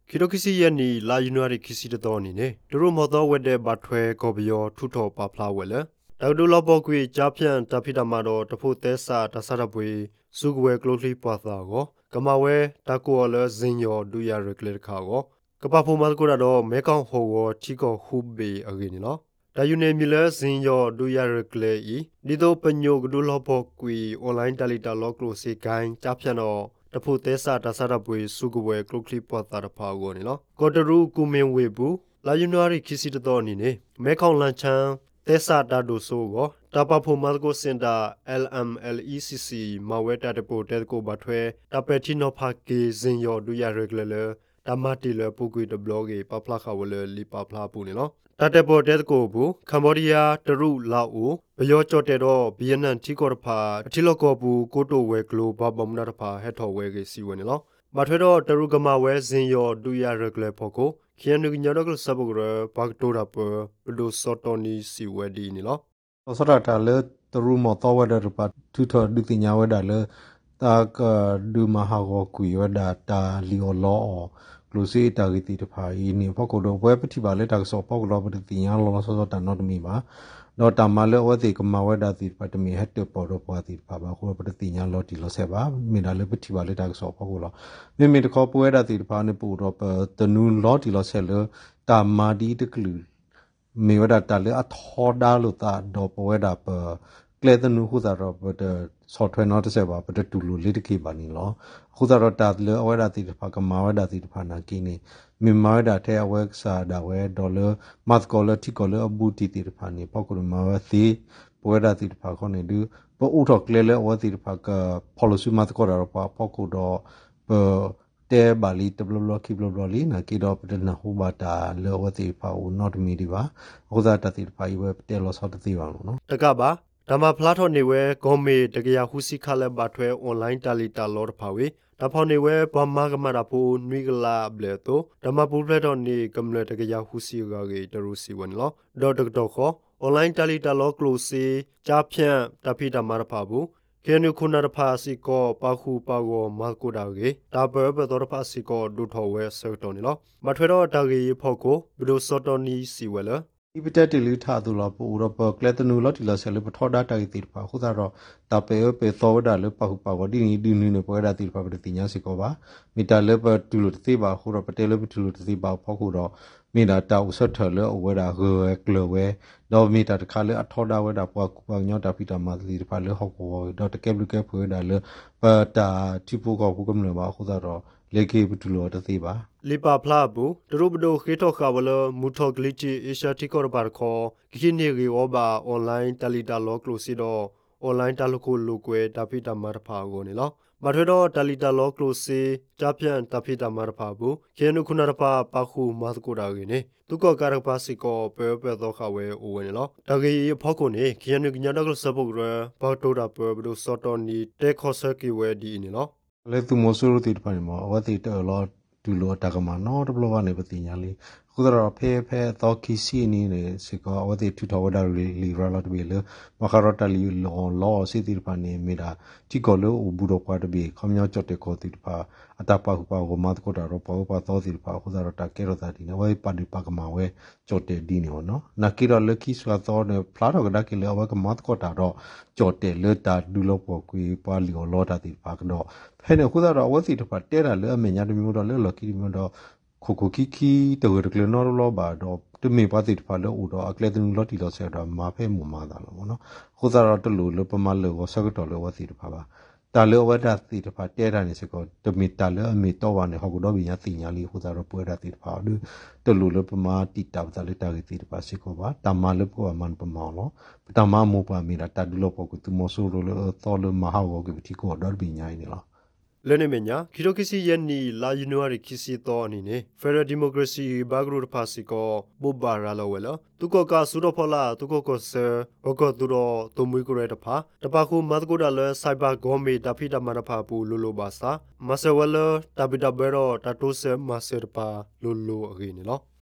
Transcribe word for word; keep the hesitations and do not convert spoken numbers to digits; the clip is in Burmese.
Kirokisi yani la January kisi de toni ne duru modo wede batwe gobyo tuto pa pla wele dawdu lo bokwi japyan tapita mado tafu tesa tasarabwe sugwe closely patha go kamawe takuole zinyo duya rekler kha go kapafu malkura do mekong ho go chiko hubbe agini no da yune mile zinyo duya rekler i dido panyo gdu lo bokwi online talita loklo se gain japyan noတဖို့သေးစာတဆရပွေစုကဝဲကလုကလီပတ်တာဖာကိုနီနော်ကော်တရူကူမင်ဝေဘူးလာယူနွာရီခီစီတတော်နီနေမဲခေါင်လန်ချန်သေးစာတာဒိုဆိုကိုတပဖို့မတ်ကိုစင်တာ แอล เอ็ม แอล อี ซี ซี မဝဲတာတပိုတဲကိုဘထွဲတပက်တီနိုဖာကေဇင်ယောဒူရရဂလလတမတီလပုကွေတဘလော့ဂေပပလာခဝလလီပပလာပူနီနော်တတပေါ်တဲ့ကိုဘူးကမ္ဘောဒီးယားတရုလာအိုဘယောချော့တဲ့တော့ဗီယက်နမ်တီကော်ဖာအတီလော့ကောဘူးကိုတိုဝဲဂလိုဘဘမနာတဖာဟက်ထော်ဝဲကေစီဝဲနော်မထွဲတော့တရုကမဝဲဇင်ယောဒူရရဂလဖို့ကိုခီယနုညတော့ကစဘဂရဘတ်တိုရာပဘဒိုစောတိုနီစီဝဲဒီနီနော်စောရတာလေတရုမတော်ဝဲတဲ့ပတ်တူတော်ဒုတိညာဝဲတာလေတာကဒူမဟာကိုကွေဝဒါတာလီယိုလောကလူစီတာဂီတီတဖာဤနေဖို့ကိုတော့ဝဲပတိပါလေတာဆောပေါ့ကတော့ပတိညာလောဆောဆောတာနော်တမီပါတော့တမလေဝတိကမဝဒါတိပတ်တမီဟက်တပေါ်တော့ပွားတိပါပါကိုပတိညာလောတီလောဆဲပါမိနာလေပတိပါလေတာဆောပေါ့ကိုလောမိမိတခေါ်ပွဲဒါတိတဖာနေပူတော့တနူလောတီလောဆဲလေတာမာဒီတကလူမေဝဒါတလေအထောဒါလို့တာတော့ပွဲဒါပကလေတနူခုသာတော့ပတ software နော်တစ်ဆက်ပါပတတူလူလေးတကေပါနေလောခုသာတော့တာလေအဝဲဒါတိတဖာကမာဝဒါတိတဖာနာကင်းနေမြမာဒါထဲအဝဲစာဒါဝဲဒေါ်လာမတ်ကောလတီကောလအဘူတီတိတဖာနေပေါကရမာဝသီပွဲဒါတိတဖာခေါနေတူပဥထော်ကလေလေအဝဲတိတဖာက policy မတ်ကောတော့ပါပေါကုတော့ပတဲဘာလီတဘလဘလခိဘလဘလလီနာကီတော့ပတနဟူဘာတာလောဝတိဖာဦး not me ဒီပါခုသာတတိတဖာဤဝဲတဲလောဆောတတိပါလို့နော်တကပါဓမ္မဖလားထော်နေဝဲဂေါမေတကရဟူစီခလက်ဘတ်ထွဲအွန်လိုင်းတာလီတာလော်ဖာဝေတဖောင်းနေဝဲဘမကမရာပူနွိကလာဘလေတိုဓမ္မပူဖလက်တော်နေကမ္လတကရဟူစီကကေတရူစီဝန်လောဒေါ်တကတော့ခေါ်အွန်လိုင်းတာလီတာလော်ကလိုစီဂျာဖြန့်တဖိတမရဖာဘူးကေနုခုနာရဖာစီကောပါခုပါကောမကိုဒါကေတာဘဘတော်ဖာစီကောဒုထော်ဝဲဆောတော်နေလောမထွဲတော့တာကေဖောက်ကိုဘဒိုစောတော်နီစီဝဲလားဒီပတက်တီလူထားသူလောပူရောပကလက်တနူလောတီလောဆယ်လပထောဒါတိုင်တီပါခုသာတော့တပေပေသောဒါလပဟုပါဝဒီနီဒီနီနပွဲဒါတီပါပတိညာစီကောပါမီတာလပတူလူတိပါခုရောပတဲလပတူလူတိပါဖောက်ခုတော့မီတာတောက်ဆွတ်ထလအဝဲဒါဂေကလဝဲတော့မီတာတခါလေအထောဒါဝဲဒါပွားကူပါညောတာဖီတာမာတီပါလေဟောက်ကောတော့တကက်လူကဲဖွေးဒါလေပတာတီပူကောခုကမလပါခုသာတော့လေကေပတူလောတသိပါလီပါဖလာဘူးဒရုဘဒိုခေထောခါဝလမူထောဂလီချီအေရှာတီကောဘာခေါ်ခိနေရီဝဘာအွန်လိုင်းတလီတာလောကလိုစီတော့အွန်လိုင်းတလကိုလူကွဲတဖိတမရဖာကိုနေလောမထွေတော့တလီတာလောကလိုစီဂျပန်တဖိတမရဖာဘူးခေနုခုနရဖာပခုမတ်ကိုဒါကေနေသူကကာရပါစီကိုပေပေတော့ခဝဲအိုဝင်လောတကေဖောက်ကိုနေခေနုညတော့စပုတ်ရဘောက်တိုတာပေဘဒိုစောတော်နီတဲခေါ်ဆကီဝဲဒီနေလောလေသူမိုဆူရတီတပါမောအဝတိတော်လောဒူလောတကမနောတဘလောကနေပတိညာလေးခုတော့ဖဲဖဲတော့ခီစီနီနေစကောအဝတိထူတော်ဝဒါလီလီရလာတဘီလေမခရတလီလောလောစီတီပနေမီတာတီကောလောဘူတော့ကွာတဘီခမညောချတ်တဲ့ကိုတီပါအတပါခုပါကိုမတ်ကိုတာတော့ပေါ်ပါတော့တီပါခုတော့တကဲတော့တာဒီနေဝဲပါဒီပါကမဝဲချတ်တဲ့ဒီနေနော်နကီရလကီဆွာတော့နေဖလာတော့ကဒါကီလောဝဲကမတ်ကိုတာတော့ချတ်တဲ့လေတာဒူလောပေါ်ကွေပါလီလောတာတီပါကတော့ဖဲနေခုတော့အဝစီတပါတဲတာလေအမေညာတမျိုးတော့လေလကီမျိုးတော့ခိုခိုကီကီတော်ရကလနော်လောပါတော့တမေပါတိတဖာလို့တော့အကလက်တနူလော်တီလောဆဲတော့မာဖဲမူမာတာလို့နော်ခုသာတော့တလူလပမလောဆကတော်လောဝစီတဖာပါတာလောဝဒတိတဖာတဲတာနေစကောတမီတာလောအမီတော့ဝါနေဟောကတော့ဘီညာတိညာလေးခုသာတော့ပွဲတာတိတဖာလို့တလူလပမာတိတာတာလေတာတိတဖာစကောပါတမလပဝမန်ပမောလောတမမူပါမီတာတဒူလောပကသူမဆိုးလို့သောလမဟာဝကတိကောတော့ဘီညာနေလားလဲနေမညာခီတိုကစီယန်နီလာယူနွာရီခီစီတော့အနေနဲ့ဖက်ဒရယ်ဒီမိုကရေစီဘာဂရုဖာစီကိုဘူဘာရာလောဝဲလသူကကဆူတော့ဖလာသူကကဆာဘကသူတော့သူမွေးကြရတဲ့ဖာတပခုမတ်ကိုဒါလဲစိုက်ဘာဂေါမီတဖိတမရဖာပူလိုလိုပါစာမဆဝဲလတပိတဘဲတော့တတိုးဆဲမဆရပါလိုလိုအကြီးနေနော်